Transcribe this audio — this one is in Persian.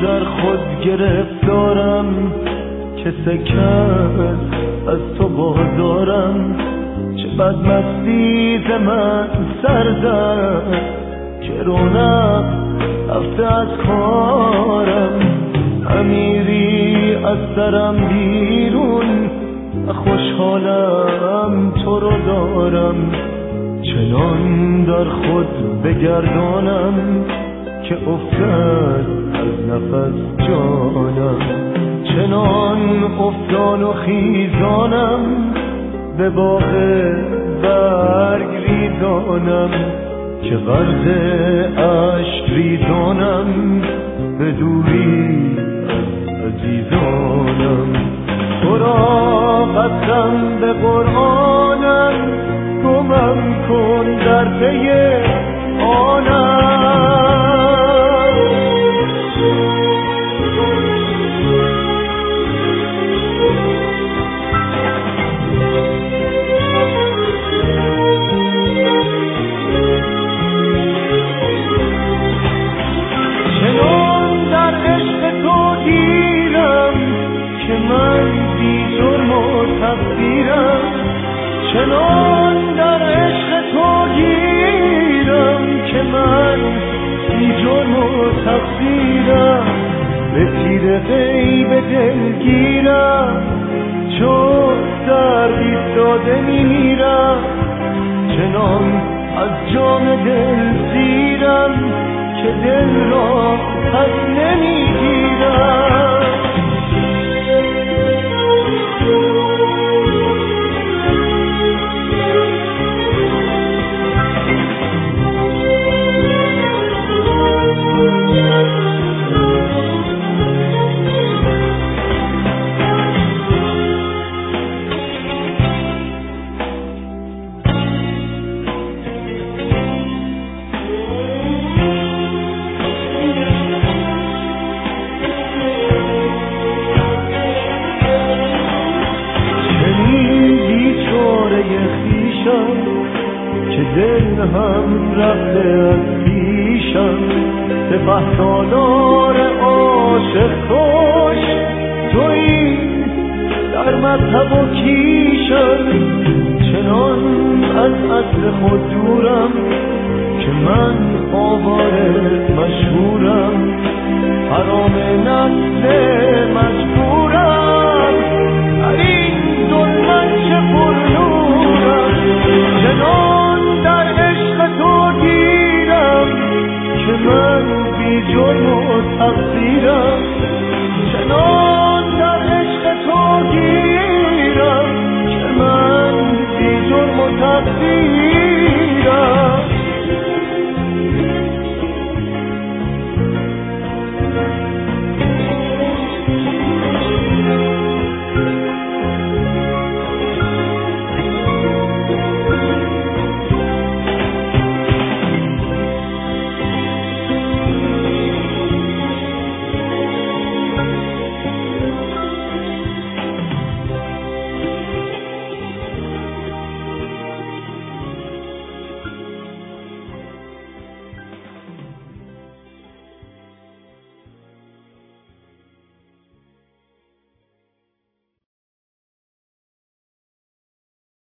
در خود گرفتارم که سکت از تو بازارم. چه بدمستی ز من سر زد که رونق رفته از کارم. امیری از سرم بیرون خوشحالم تو رو دارم. چنان در خود بگردانم که افتد از نفس جانم. چنان افتان و خیزانم به باغ برگ ریزانم که غرق اشک ریزانم به دوری از عزیزانم. تو را قسم به قرآنم گمم کن در پی آنم. چنان در عشق تو گیرم که من بی جرم و تقصیرم. چنان در عشق تو گیرم که من بی جرم و تقصیرم. به تیر غیب دلگیرم چون در ایستاده میمیرم. چنان از جام دل سیرم که دل را پس نمیگیرم. که دل هم رفته از پیشم. سپه سالار عاشق کش تویی در مذهب و کیشم. چنان از اصل خود دورم که من آواره مشهورم. حرام نفس مجبورم در این ظلمت چه پرنورم. چنان در عشق تو گیرم که من بی جرم و تقصیرم.